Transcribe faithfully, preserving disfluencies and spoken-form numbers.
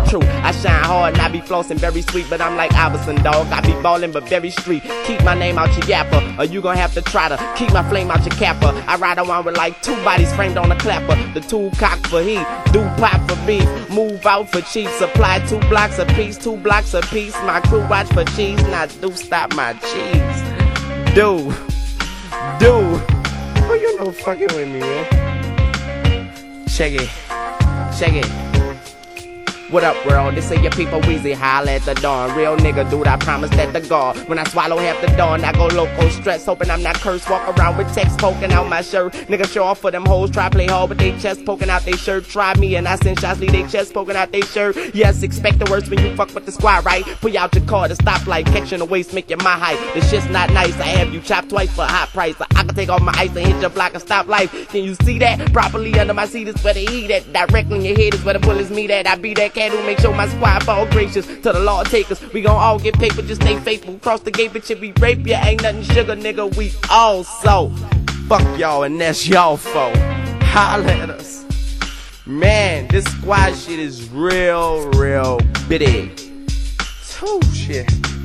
true. I shine hard and I be flossing very sweet, but I'm like Iverson, dog. I be ballin' but very street. Keep my name out your yapper, or you gon' have to try to keep my flame out your capper. I ride around with like two bodies framed on a clapper. The two cock for heat, do pop for beef, move out for cheap. Supply two blocks a piece, two blocks a piece. My crew watch for cheese, not do stop my cheese. Do, do. Oh, you know fucking with me, man. Check it, check it. What up, world? This ain't your people Weezy, holla at the dawn. Real nigga, dude, I promise that the guard. When I swallow half the dawn, I go loco stress, hoping I'm not cursed. Walk around with text poking out my shirt. Nigga show off for them hoes, try play hard with they chest poking out they shirt. Try me and I send shots, leave they chest poking out they shirt. Yes, expect the worst when you fuck with the squad, right? Pull out your car to stoplight, catching the waist, make you my height. This shit's not nice, I have you chopped twice for a hot price. I can take off my ice and hit your block and stop life. Can you see that? Properly under my seat is where they eat at. Directly in your head is where the bullets meet at. I be that cat who make sure my squad fall gracious to the law takers. We gon' all get paper, just stay faithful. Cross the gate, bitch, if we rape ya, ain't nothing sugar, nigga. We all so fuck y'all, and that's y'all fault. Holla at us. Man, this squad shit is real, real bitty. Oh shit.